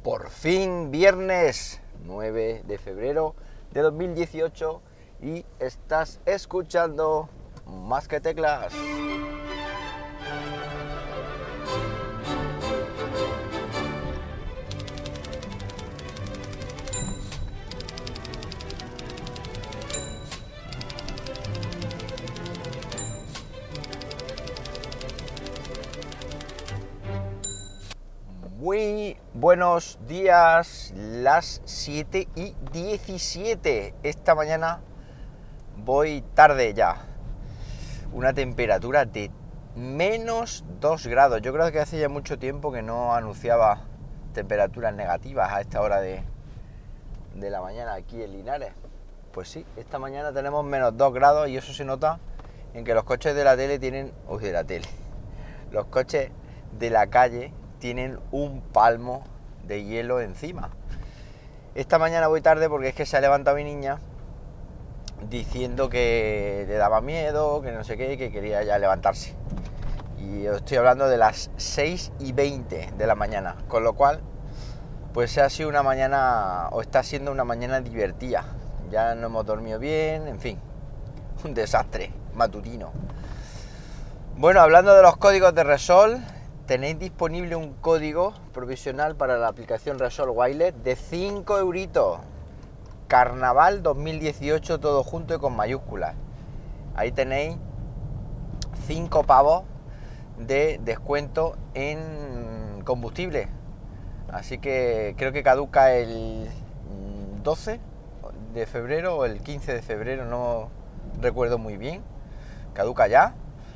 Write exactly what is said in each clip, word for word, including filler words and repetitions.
Por fin, viernes nueve de febrero de dos mil dieciocho y estás escuchando Más que Teclas. Muy buenos días, las siete y diecisiete. Esta mañana voy tarde ya. Una temperatura de menos dos grados. Yo creo que hace ya mucho tiempo que no anunciaba temperaturas negativas a esta hora de, de la mañana aquí en Linares. Pues sí, esta mañana tenemos menos dos grados y eso se nota en que los coches de la tele tienen... Uy, de la tele. Los coches de la calle tienen un palmo de hielo encima. Esta mañana voy tarde porque es que se ha levantado mi niña diciendo que le daba miedo, que no sé qué, que quería ya levantarse. Y os estoy hablando de las seis y veinte de la mañana, con lo cual pues ha sido una mañana, o está siendo una mañana divertida. Ya no hemos dormido bien, en fin, un desastre matutino. Bueno, hablando de los códigos de Repsol, tenéis disponible un código provisional para la aplicación Repsol Wireless de cinco euritos. Carnaval dos mil dieciocho, todo junto y con mayúsculas. Ahí tenéis cinco pavos de descuento en combustible. Así que creo que caduca el doce de febrero o el quince de febrero, no recuerdo muy bien. Caduca ya.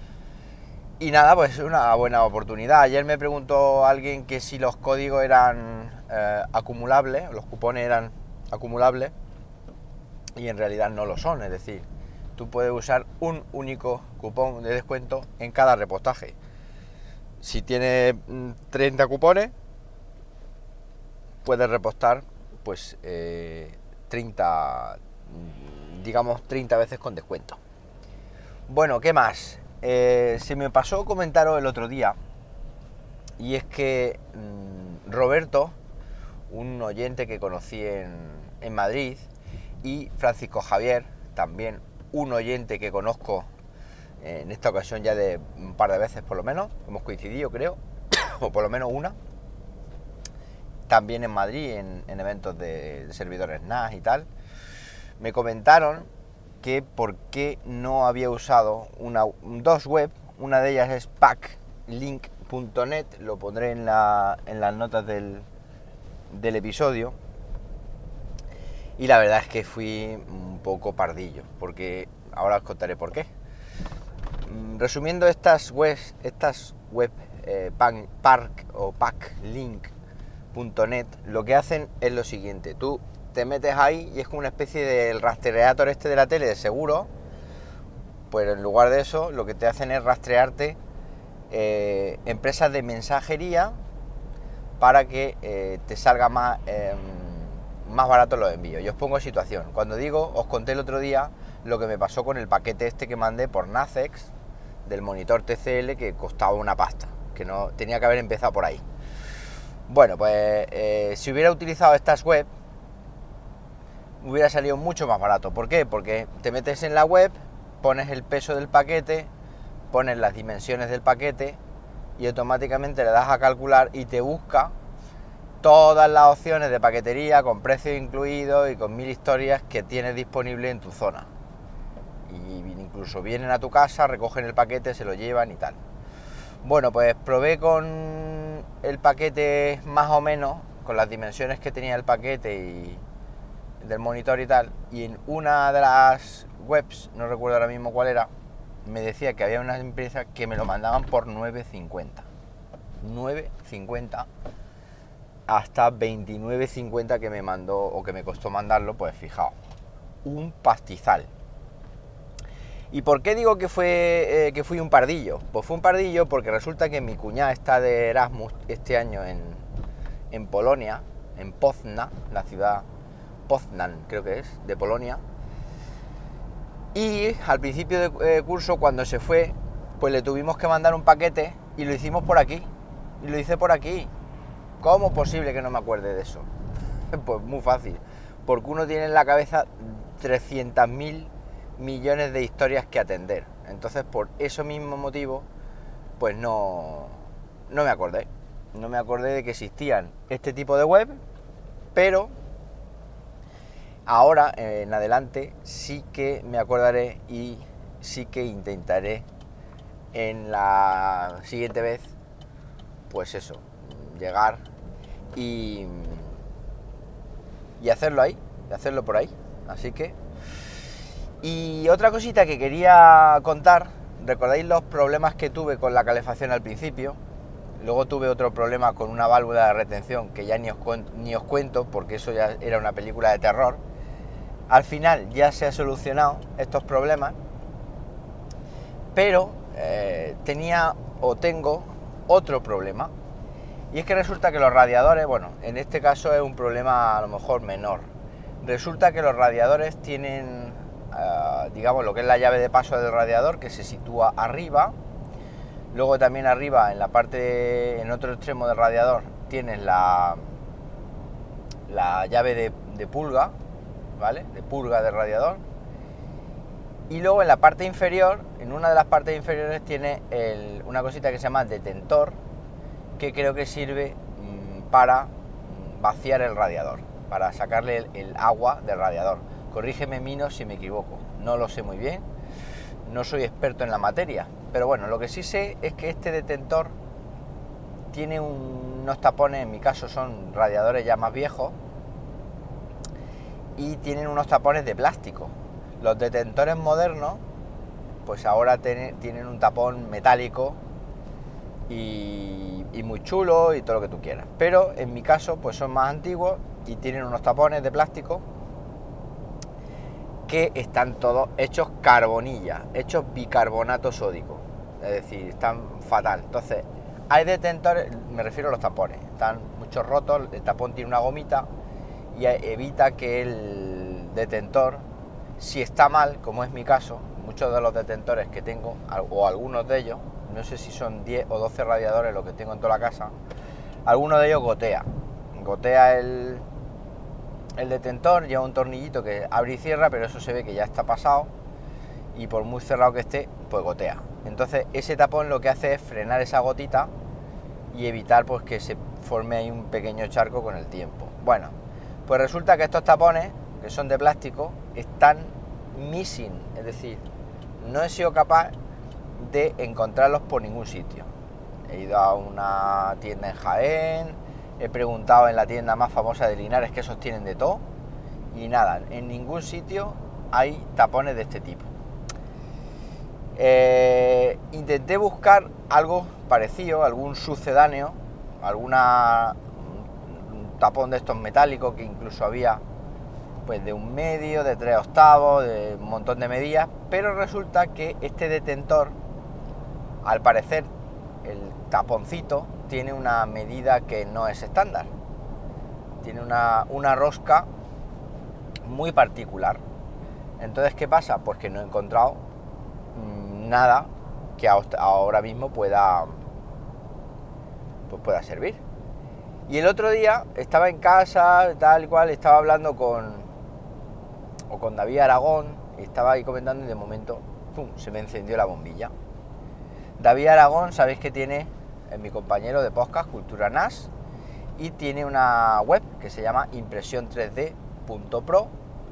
Y nada, pues es una buena oportunidad. Ayer me preguntó alguien que si los códigos eran eh, acumulables, los cupones eran acumulables, y en realidad no lo son. Es decir, tú puedes usar un único cupón de descuento en cada repostaje. Si tienes treinta cupones, puedes repostar pues eh, treinta, digamos treinta veces con descuento. Bueno, ¿qué más? Eh, se me pasó comentaros el otro día, y es que mmm, Roberto, un oyente que conocí en, en Madrid, y Francisco Javier, también un oyente que conozco eh, en esta ocasión ya de un par de veces por lo menos, hemos coincidido creo, o por lo menos una, también en Madrid en, en eventos de, de servidores N A S y tal, me comentaron que por qué no había usado una, dos web. Una de ellas es packlink punto net, lo pondré en, la, en las notas del, del episodio, y la verdad es que fui un poco pardillo, porque ahora os contaré por qué. Resumiendo, estas webs, estas web eh, pan, park o packlink punto net lo que hacen es lo siguiente: tú te metes ahí y es como una especie del rastreador este de la tele de seguro, pues en lugar de eso lo que te hacen es rastrearte eh, empresas de mensajería para que eh, te salga más, eh, más barato los envíos. Yo os pongo situación. Cuando digo, os conté el otro día lo que me pasó con el paquete este que mandé por Nacex del monitor T C L, que costaba una pasta, que no tenía que haber empezado por ahí. Bueno, pues eh, si hubiera utilizado estas web hubiera salido mucho más barato. ¿Por qué? Porque te metes en la web, pones el peso del paquete, pones las dimensiones del paquete y automáticamente le das a calcular y te busca todas las opciones de paquetería con precios incluidos y con mil historias que tienes disponible en tu zona. Y incluso vienen a tu casa, recogen el paquete, se lo llevan y tal. Bueno, pues probé con el paquete más o menos, con las dimensiones que tenía el paquete y del monitor y tal, y en una de las webs, no recuerdo ahora mismo cuál era, me decía que había una empresa que me lo mandaban por nueve cincuenta. nueve cincuenta hasta veintinueve cincuenta que me mandó, o que me costó mandarlo, pues fijaos, un pastizal. ¿Y por qué digo que fue eh, que fui un pardillo? Pues fue un pardillo porque resulta que mi cuñada está de Erasmus este año en, en Polonia, en Poznan, la ciudad Poznan creo que es, de Polonia, y al principio de eh, curso, cuando se fue, pues le tuvimos que mandar un paquete y lo hicimos por aquí, y lo hice por aquí, ¿Cómo es posible que no me acuerde de eso? Pues muy fácil, porque uno tiene en la cabeza trescientos mil millones de historias que atender. Entonces, por ese mismo motivo, pues no, no me acordé. No me acordé de que existían este tipo de web, pero ahora en adelante sí que me acordaré y sí que intentaré en la siguiente vez, pues eso, llegar y, y hacerlo ahí, y hacerlo por ahí. Así que... Y otra cosita que quería contar, ¿recordáis los problemas que tuve con la calefacción al principio? Luego tuve otro problema con una válvula de retención que ya ni os, cuento, ni os cuento porque eso ya era una película de terror. Al final ya se ha solucionado estos problemas, pero eh, tenía o tengo otro problema. Y es que resulta que los radiadores, bueno, en este caso es un problema a lo mejor menor. Resulta que los radiadores tienen, eh, digamos, lo que es la llave de paso del radiador, que se sitúa arriba. Luego también arriba, en la parte, en otro extremo del radiador, tienes la, la llave de, de purga, ¿vale? De purga del radiador. Y luego en la parte inferior, en una de las partes inferiores, tiene el, una cosita que se llama detentor, que creo que sirve mmm, para vaciar el radiador, para sacarle el, el agua del radiador. Corrígeme, Mino, si me equivoco, no lo sé muy bien, no soy experto en la materia, pero bueno, lo que sí sé es que este detentor tiene un, unos tapones, en mi caso son radiadores ya más viejos, y tienen unos tapones de plástico. Los detentores modernos, pues ahora ten, tienen un tapón metálico y, y muy chulo y todo lo que tú quieras. Pero en mi caso, pues son más antiguos y tienen unos tapones de plástico que están todos hechos carbonilla, hechos bicarbonato sódico. Es decir, están fatal. Entonces, hay detentores, me refiero a los tapones, están muchos rotos, el tapón tiene una gomita y evita que el detentor, si está mal, como es mi caso, muchos de los detentores que tengo, o algunos de ellos, no sé si son diez o doce radiadores lo que tengo en toda la casa, algunos de ellos gotea, gotea el, el detentor, lleva un tornillito que abre y cierra, pero eso se ve que ya está pasado, y por muy cerrado que esté, pues gotea. Entonces ese tapón lo que hace es frenar esa gotita y evitar pues que se forme ahí un pequeño charco con el tiempo. Bueno, pues resulta que estos tapones, que son de plástico, están missing, es decir, no he sido capaz de encontrarlos por ningún sitio. He ido a una tienda en Jaén, he preguntado en la tienda más famosa de Linares, que esos tienen de todo, y nada, en ningún sitio hay tapones de este tipo. Eh, intenté buscar algo parecido, algún sucedáneo, alguna un tapón de estos metálicos que incluso había pues de un medio, de tres octavos, de un montón de medidas, pero resulta que este detentor, al parecer el taponcito tiene una medida que no es estándar, tiene una, una rosca muy particular. Entonces, ¿qué pasa? Pues que no he encontrado mmm, nada que ahora mismo pueda pues pueda servir. Y el otro día estaba en casa, tal y cual, estaba hablando con o con David Aragón, y estaba ahí comentando y de momento ¡pum!, se me encendió la bombilla. David Aragón, sabéis que tiene, es mi compañero de podcast, Cultura N A S, y tiene una web que se llama impresión tres d punto pro,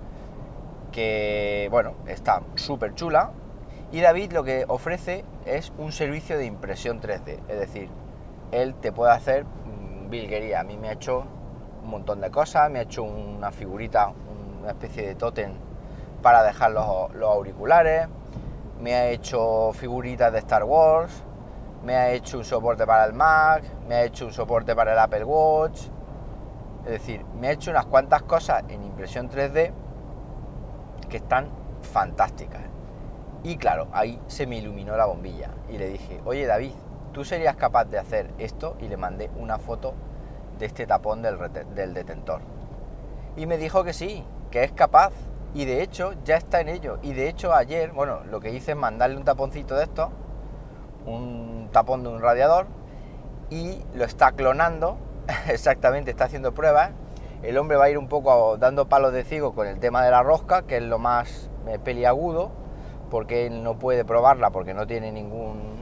que bueno, está súper chula, y David lo que ofrece es un servicio de impresión tres d, es decir, él te puede hacer virguería. A mí me ha hecho un montón de cosas, me ha hecho una figurita, una especie de tótem para dejar los, los auriculares, me ha hecho figuritas de Star Wars, me ha hecho un soporte para el Mac, me ha hecho un soporte para el Apple Watch, es decir, me ha hecho unas cuantas cosas en impresión tres d que están fantásticas. Y claro, ahí se me iluminó la bombilla y le dije, oye David, ¿tú serías capaz de hacer esto? Y le mandé una foto de este tapón del, del detentor. Y me dijo que sí, que es capaz. Y de hecho ya está en ello. Y de hecho ayer, bueno, lo que hice es mandarle un taponcito de estos, un tapón de un radiador, y lo está clonando exactamente está haciendo pruebas. El hombre va a ir un poco dando palos de ciego con el tema de la rosca, que es lo más eh, peliagudo, porque él no puede probarla porque no tiene ningún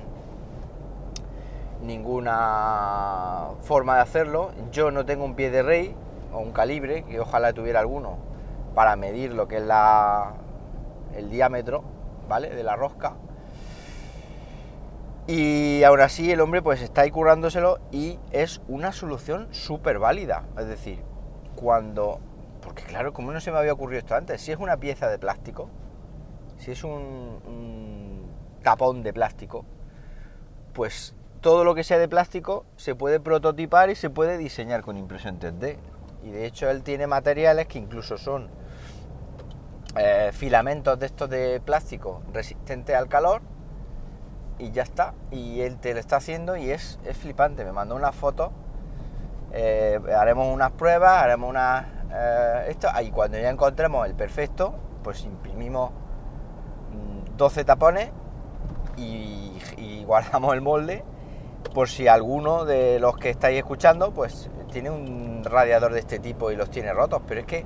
ninguna forma de hacerlo. Yo no tengo un pie de rey o un calibre, que ojalá tuviera alguno, para medir lo que es la, el diámetro, ¿vale?, de la rosca. Y aún así el hombre pues está ahí currándoselo y es una solución súper válida. Es decir, cuando... Porque claro, como no se me había ocurrido esto antes, si es una pieza de plástico, si es un, un tapón de plástico, pues todo lo que sea de plástico se puede prototipar y se puede diseñar con impresión tres D. Y de hecho él tiene materiales que incluso son eh, filamentos de estos de plástico resistentes al calor, y ya está. Y él te lo está haciendo y es, es flipante. Me mandó una foto, eh, haremos unas pruebas, haremos unas... Eh, esto, y cuando ya encontremos el perfecto, pues imprimimos doce tapones y, y guardamos el molde, por si alguno de los que estáis escuchando pues tiene un radiador de este tipo y los tiene rotos. Pero es que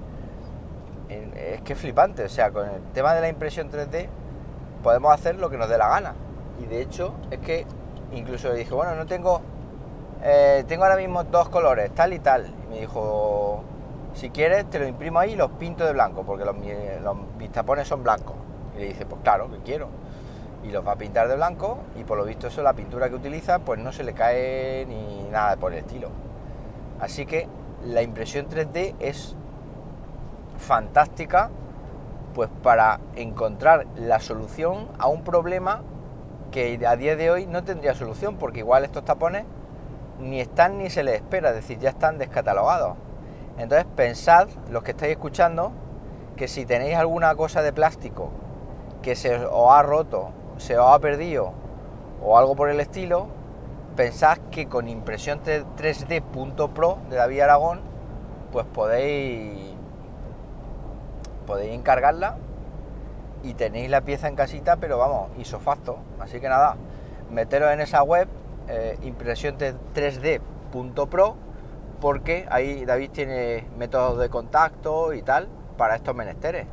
es que es flipante. O sea, con el tema de la impresión tres D podemos hacer lo que nos dé la gana. Y de hecho es que incluso le dije, bueno, no tengo eh, tengo ahora mismo dos colores, tal y tal. Y me dijo, si quieres te lo imprimo ahí y los pinto de blanco, porque los, los, mis tapones son blancos. Y le dice, pues claro, que quiero. Y los va a pintar de blanco, y por lo visto eso, la pintura que utiliza, pues no se le cae ni nada por el estilo. Así que la impresión tres D es fantástica, pues para encontrar la solución a un problema que a día de hoy no tendría solución, porque igual estos tapones ni están ni se les espera, es decir, ya están descatalogados. Entonces pensad, los que estáis escuchando, que si tenéis alguna cosa de plástico que se os ha roto, se os ha perdido o algo por el estilo, pensad que con impresión tres D punto pro de David Aragón pues podéis podéis encargarla y tenéis la pieza en casita, pero vamos, isofacto. Así que nada, meteros en esa web, eh, impresión tres D punto pro, porque ahí David tiene métodos de contacto y tal para estos menesteres.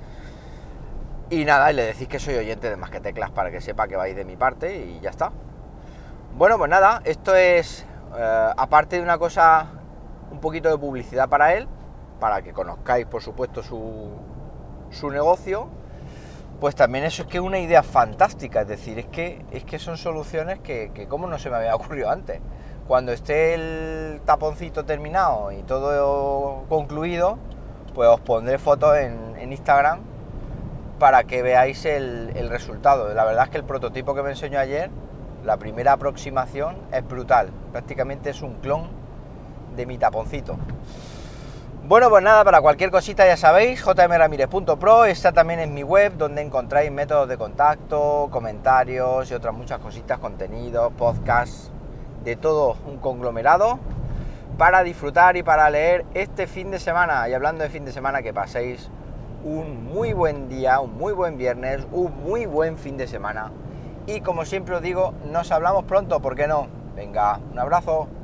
Y nada, y le decís que soy oyente de Más que Teclas para que sepa que vais de mi parte y ya está. Bueno, pues nada, esto es, eh, aparte de una cosa, un poquito de publicidad para él, para que conozcáis, por supuesto, su, su negocio, pues también eso es que es una idea fantástica. Es decir, es que, es que son soluciones que, que como no se me había ocurrido antes. Cuando esté el taponcito terminado y todo concluido, pues os pondré fotos en, en Instagram para que veáis el, el resultado. La verdad es que el prototipo que me enseñó ayer, la primera aproximación, es brutal. Prácticamente es un clon de mi taponcito. Bueno, pues nada, para cualquier cosita ya sabéis, j m ramirez punto pro, está también en mi web, donde encontráis métodos de contacto, comentarios y otras muchas cositas, contenidos, podcasts, de todo un conglomerado para disfrutar y para leer este fin de semana. Y hablando de fin de semana, que paséis un muy buen día, un muy buen viernes, un muy buen fin de semana. Y como siempre os digo, nos hablamos pronto, ¿por qué no? Venga, un abrazo.